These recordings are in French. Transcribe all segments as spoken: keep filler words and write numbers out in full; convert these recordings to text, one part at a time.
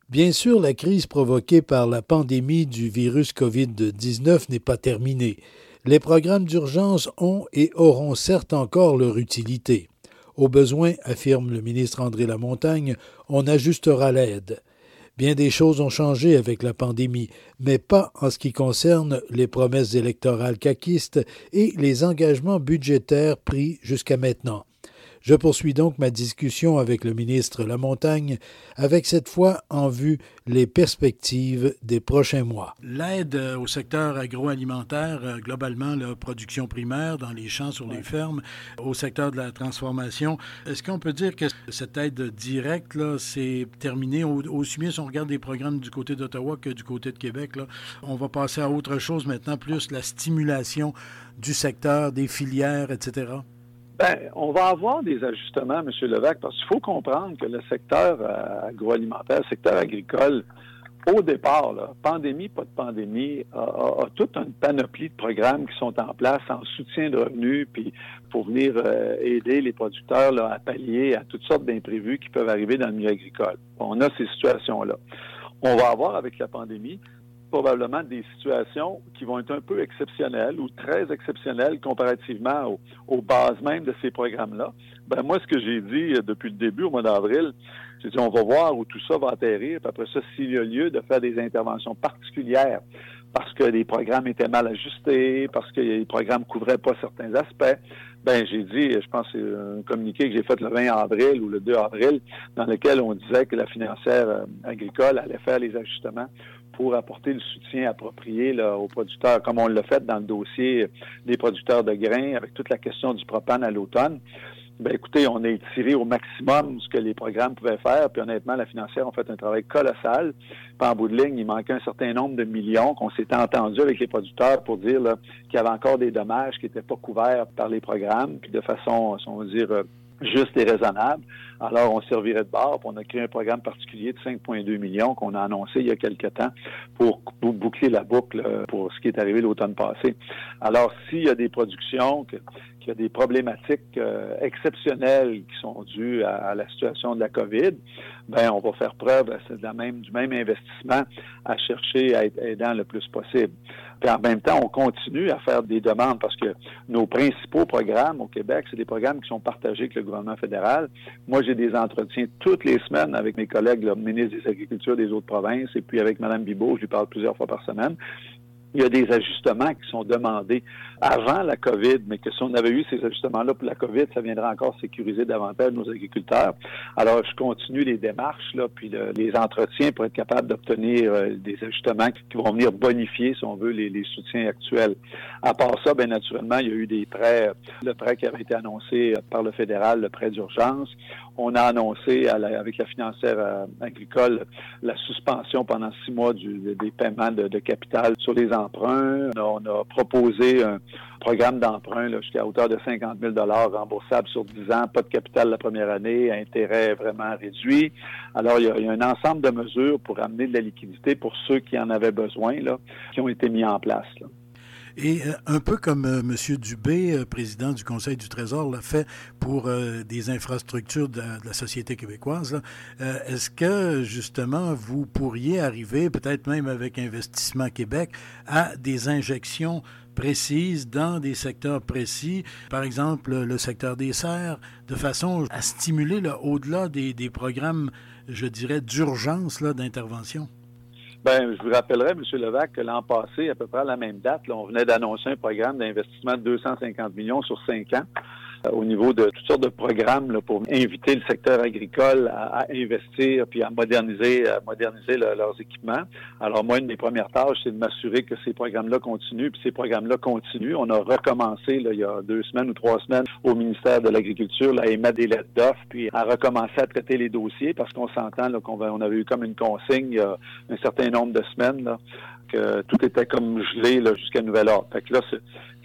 Bien sûr, la crise provoquée par la pandémie du virus covid dix-neuf n'est pas terminée. Les programmes d'urgence ont et auront certes encore leur utilité. Au besoin, affirme le ministre André Lamontagne, on ajustera l'aide. Bien des choses ont changé avec la pandémie, mais pas en ce qui concerne les promesses électorales caquistes et les engagements budgétaires pris jusqu'à maintenant. Je poursuis donc ma discussion avec le ministre Lamontagne, avec cette fois en vue les perspectives des prochains mois. L'aide au secteur agroalimentaire, globalement, la production primaire dans les champs, sur les fermes, au secteur de la transformation, est-ce qu'on peut dire que cette aide directe, là, c'est terminé? Aussi bien si on regarde les programmes du côté d'Ottawa que du côté de Québec, là, on va passer à autre chose maintenant, plus la stimulation du secteur, des filières, et cetera? Bien, on va avoir des ajustements, M. Levac, parce qu'il faut comprendre que le secteur euh, agroalimentaire, le secteur agricole, au départ, là, pandémie, pas de pandémie, a, a, a toute une panoplie de programmes qui sont en place en soutien de revenus, puis pour venir euh, aider les producteurs là, à pallier à toutes sortes d'imprévus qui peuvent arriver dans le milieu agricole. On a ces situations-là. On va avoir avec la pandémie probablement des situations qui vont être un peu exceptionnelles ou très exceptionnelles comparativement aux, aux bases mêmes de ces programmes-là. Ben moi, ce que j'ai dit depuis le début, au mois d'avril, j'ai dit on va voir où tout ça va atterrir, puis après ça, s'il y a lieu de faire des interventions particulières parce que les programmes étaient mal ajustés, parce que les programmes couvraient pas certains aspects, ben j'ai dit, je pense que c'est un communiqué que j'ai fait le vingt avril ou le deux avril, dans lequel on disait que la financière agricole allait faire les ajustements pour apporter le soutien approprié là, aux producteurs, comme on l'a fait dans le dossier des producteurs de grains avec toute la question du propane à l'automne. Ben écoutez, on a étiré au maximum ce que les programmes pouvaient faire, puis honnêtement, la financière a fait un travail colossal. Puis en bout de ligne, il manquait un certain nombre de millions qu'on s'était entendu avec les producteurs pour dire là, qu'il y avait encore des dommages qui n'étaient pas couverts par les programmes, puis de façon, si on veut dire, juste et raisonnable. Alors, on servirait de bord, puis on a créé un programme particulier de cinq virgule deux millions qu'on a annoncé il y a quelque temps pour boucler la boucle pour ce qui est arrivé l'automne passé. Alors, s'il y a des productions, que, qu'il y a des problématiques euh, exceptionnelles qui sont dues à, à la situation de la COVID, ben on va faire preuve de la même, du même investissement à chercher à être aidant le plus possible. Puis en même temps, on continue à faire des demandes parce que nos principaux programmes au Québec, c'est des programmes qui sont partagés avec le gouvernement fédéral. Moi, j'ai des entretiens toutes les semaines avec mes collègues, le ministre des Agricultures des autres provinces, et puis avec Mme Bibeau, je lui parle plusieurs fois par semaine. Il y a des ajustements qui sont demandés avant la COVID, mais que si on avait eu ces ajustements-là pour la COVID, ça viendrait encore sécuriser davantage nos agriculteurs. Alors, je continue les démarches, là, puis le, les entretiens pour être capable d'obtenir euh, des ajustements qui vont venir bonifier, si on veut, les, les soutiens actuels. À part ça, bien naturellement, il y a eu des prêts, le prêt qui avait été annoncé par le fédéral, le prêt d'urgence. On a annoncé à la, avec la financière euh, agricole la suspension pendant six mois du, des paiements de, de capital sur les emprunts. On a, on a proposé un programme d'emprunt là, jusqu'à hauteur de cinquante mille dollars remboursables sur dix ans, pas de capital la première année, intérêt vraiment réduit. Alors, il y a, il y a un ensemble de mesures pour amener de la liquidité pour ceux qui en avaient besoin, là, qui ont été mis en place, là. Et euh, un peu comme euh, M. Dubé, euh, président du Conseil du Trésor, l'a fait pour euh, des infrastructures de la, de la société québécoise, là, euh, est-ce que, justement, vous pourriez arriver, peut-être même avec Investissement Québec, à des injections précises dans des secteurs précis, par exemple le secteur des serres, de façon à stimuler là, au-delà des, des programmes, je dirais, d'urgence là, d'intervention? Bien, je vous rappellerai, M. Levac, que l'an passé, à peu près à la même date, là, on venait d'annoncer un programme d'investissement de deux cent cinquante millions sur cinq ans euh, au niveau de toutes sortes de programmes là, pour inviter le secteur agricole à, à investir puis à moderniser, à moderniser le, leurs équipements. Alors moi, une des premières tâches, c'est de m'assurer que ces programmes-là continuent, puis ces programmes-là continuent. On a recommencé là, il y a deux semaines ou trois semaines au ministère de l'Agriculture là, à émettre des lettres d'offres, puis à recommencer à traiter les dossiers parce qu'on s'entend là, qu'on va, on avait eu comme une consigne il y a un certain nombre de semaines là, que tout était comme gelé là, jusqu'à nouvel ordre. Fait que là, c'est,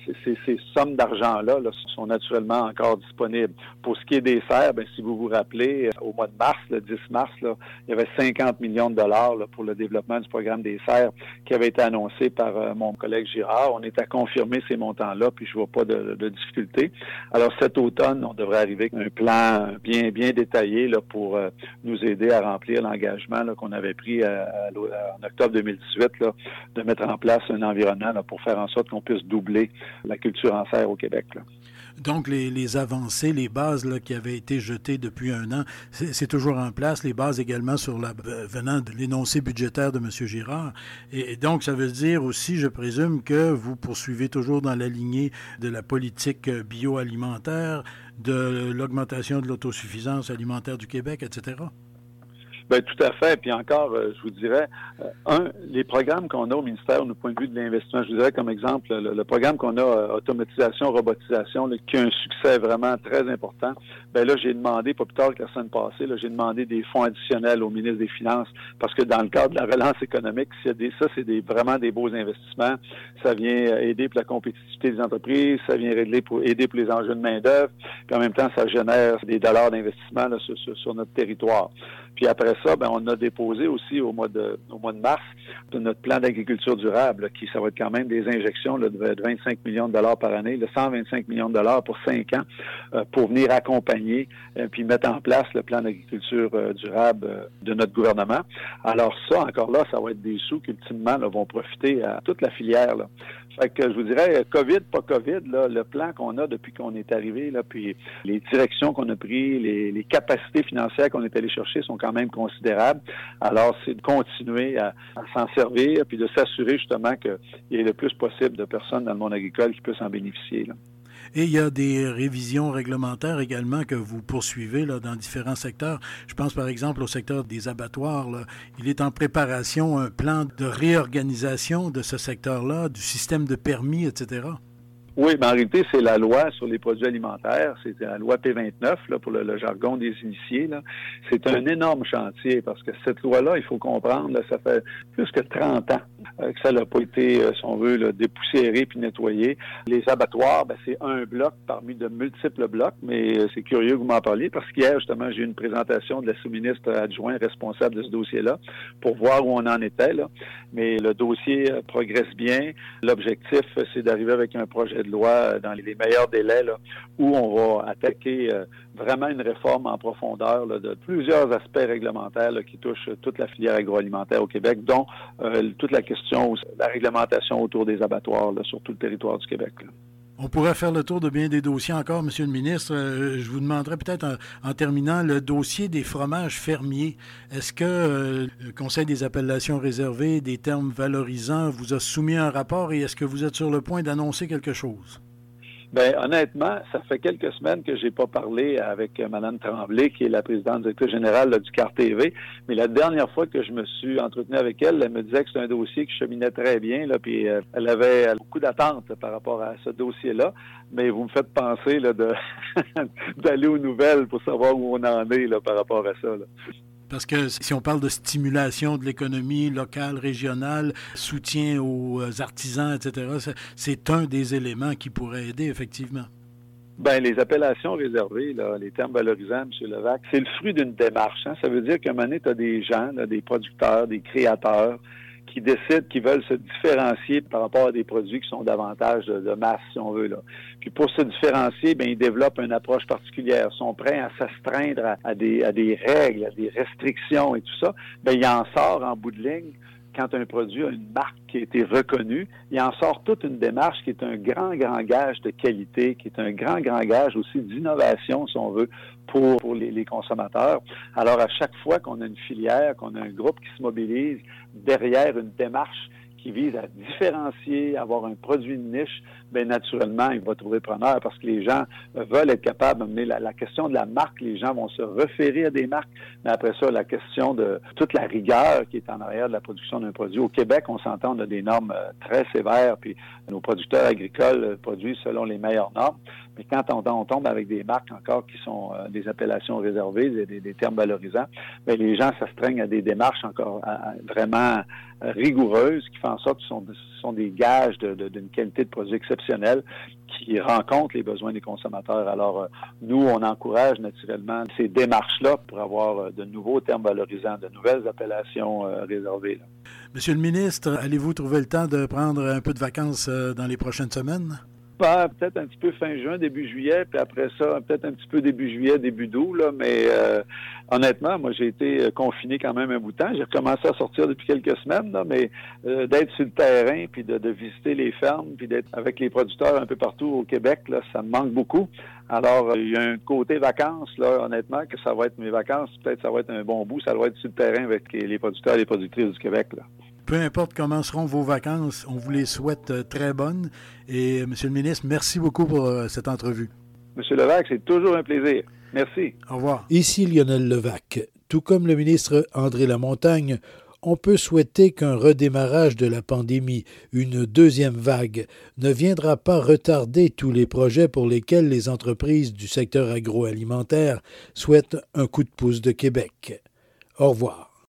ces, ces sommes d'argent-là là, sont naturellement encore disponibles. Pour ce qui est des serres, ben, si vous vous rappelez, au mois de mars, le dix mars, là, il y avait cinquante millions de dollars là, pour le développement du programme des serres qui avait été annoncé par euh, mon collègue Girard. On est à confirmer ces montants-là, puis je vois pas de, de difficulté. Alors cet automne, on devrait arriver avec un plan bien bien détaillé là, pour euh, nous aider à remplir l'engagement là, qu'on avait pris à, à, en octobre deux mille dix-huit là, de mettre en place un environnement là, pour faire en sorte qu'on puisse doubler la culture en serre au Québec. Là. Donc, les, les avancées, les bases là, qui avaient été jetées depuis un an, c'est, c'est toujours en place. Les bases également sur la, venant de l'énoncé budgétaire de M. Girard. Et, et donc, ça veut dire aussi, je présume, que vous poursuivez toujours dans la lignée de la politique bioalimentaire, de l'augmentation de l'autosuffisance alimentaire du Québec, et cetera. Bien, tout à fait. Puis encore, euh, je vous dirais, euh, un, les programmes qu'on a au ministère, du point de vue de l'investissement, je vous dirais comme exemple, le, le programme qu'on a, euh, automatisation, robotisation, là, qui a un succès vraiment très important. Bien là, j'ai demandé, pas plus tard que la semaine passée, là, j'ai demandé des fonds additionnels au ministre des Finances, parce que dans le cadre de la relance économique, c'est des, ça, c'est des, vraiment des beaux investissements. Ça vient aider pour la compétitivité des entreprises, ça vient aider pour, aider pour les enjeux de main-d'œuvre, puis en même temps, ça génère des dollars d'investissement là, sur, sur, sur notre territoire. Puis après ça, ben, on a déposé aussi au mois de au mois de mars de notre plan d'agriculture durable, là, qui ça va être quand même des injections là, de vingt-cinq millions de dollars par année, de cent vingt-cinq millions de dollars pour cinq ans, euh, pour venir accompagner euh, puis mettre en place le plan d'agriculture euh, durable euh, de notre gouvernement. Alors ça, encore là, ça va être des sous qui ultimement là, vont profiter à toute la filière. Là. Fait que je vous dirais, COVID, pas COVID, là, le plan qu'on a depuis qu'on est arrivé, là, puis les directions qu'on a prises, les, les capacités financières qu'on est allé chercher sont quand même considérables. Alors, c'est de continuer à, à s'en servir, puis de s'assurer justement qu'il y ait le plus possible de personnes dans le monde agricole qui puissent en bénéficier. Là. Et il y a des révisions réglementaires également que vous poursuivez là, dans différents secteurs. Je pense par exemple au secteur des abattoirs. Là. Il est en préparation un plan de réorganisation de ce secteur-là, du système de permis, et cetera. Oui, mais en réalité, c'est la loi sur les produits alimentaires. C'est la loi P vingt-neuf, là, pour le, le jargon des initiés. Là. C'est un énorme chantier parce que cette loi-là, il faut comprendre, là, ça fait plus que trente ans euh, que ça n'a pas été, euh, si on veut, là, dépoussiéré puis nettoyé. Les abattoirs, ben, c'est un bloc parmi de multiples blocs, mais euh, c'est curieux que vous m'en parliez parce qu'hier, justement, j'ai eu une présentation de la sous-ministre adjointe responsable de ce dossier-là pour voir où on en était. Là. Mais le dossier euh, progresse bien. L'objectif, c'est d'arriver avec un projet de loi dans les meilleurs délais là, où on va attaquer euh, vraiment une réforme en profondeur là, de plusieurs aspects réglementaires là, qui touchent toute la filière agroalimentaire au Québec, dont euh, toute la question, la réglementation autour des abattoirs là, sur tout le territoire du Québec. Là. On pourrait faire le tour de bien des dossiers encore, Monsieur le ministre. Euh, je vous demanderais peut-être en, en terminant le dossier des fromages fermiers. Est-ce que euh, le Conseil des appellations réservées, des termes valorisants, vous a soumis un rapport et est-ce que vous êtes sur le point d'annoncer quelque chose? Bien, honnêtement, ça fait quelques semaines que j'ai pas parlé avec Mme Tremblay, qui est la présidente directrice générale là, du C A R T V, mais la dernière fois que je me suis entretenu avec elle, elle me disait que c'est un dossier qui cheminait très bien, là, puis euh, elle avait beaucoup d'attentes par rapport à ce dossier-là, mais vous me faites penser là, de d'aller aux nouvelles pour savoir où on en est là, par rapport à ça. Là. Parce que si on parle de stimulation de l'économie locale, régionale, soutien aux artisans, et cetera, c'est un des éléments qui pourrait aider, effectivement. Bien, les appellations réservées, là, les termes valorisants, M. Levac, c'est le fruit d'une démarche. Hein? Ça veut dire qu'à un moment donné, tu as des gens, là, des producteurs, des créateurs, qui décident qu'ils veulent se différencier par rapport à des produits qui sont davantage de, de masse, si on veut. Là. Puis pour se différencier, bien, ils développent une approche particulière, sont prêts à s'astreindre à, à, des, à des règles, à des restrictions et tout ça. Bien, il en sort en bout de ligne. Quand un produit a une marque qui a été reconnue, il en sort toute une démarche qui est un grand, grand gage de qualité, qui est un grand, grand gage aussi d'innovation, si on veut, pour, pour les, les consommateurs. Alors, à chaque fois qu'on a une filière, qu'on a un groupe qui se mobilise derrière une démarche qui vise à différencier, avoir un produit de niche, bien naturellement, il va trouver preneur parce que les gens veulent être capables d'amener la, la question de la marque, les gens vont se référer à des marques, mais après ça, la question de toute la rigueur qui est en arrière de la production d'un produit. Au Québec, on s'entend, on a des normes très sévères, puis nos producteurs agricoles produisent selon les meilleures normes, mais quand on, on tombe avec des marques encore qui sont euh, des appellations réservées, des, des, des termes valorisants, bien, les gens s'astreignent à des démarches encore à, à, vraiment rigoureuses qui font en sorte que ce sont, ce sont des gages de, de, d'une qualité de produit exceptionnelle qui rencontrent les besoins des consommateurs. Alors, euh, nous, on encourage naturellement ces démarches-là pour avoir euh, de nouveaux termes valorisants, de nouvelles appellations euh, réservées. Là. Monsieur le ministre, allez-vous trouver le temps de prendre un peu de vacances euh, dans les prochaines semaines? Peut-être un petit peu fin juin, début juillet, puis après ça, peut-être un petit peu début juillet, début d'août, là, mais euh, honnêtement, moi, j'ai été confiné quand même un bout de temps. J'ai recommencé à sortir depuis quelques semaines, là, mais euh, d'être sur le terrain, puis de, de visiter les fermes, puis d'être avec les producteurs un peu partout au Québec, là, ça me manque beaucoup. Alors, il y a un côté vacances, là, honnêtement, que ça va être mes vacances, peut-être ça va être un bon bout, ça va être sur le terrain avec les producteurs et les productrices du Québec, là. Peu importe comment seront vos vacances, on vous les souhaite très bonnes. Et, Monsieur le ministre, merci beaucoup pour cette entrevue. Monsieur Levac, c'est toujours un plaisir. Merci. Au revoir. Ici Lionel Levac. Tout comme le ministre André Lamontagne, on peut souhaiter qu'un redémarrage de la pandémie, une deuxième vague, ne viendra pas retarder tous les projets pour lesquels les entreprises du secteur agroalimentaire souhaitent un coup de pouce de Québec. Au revoir.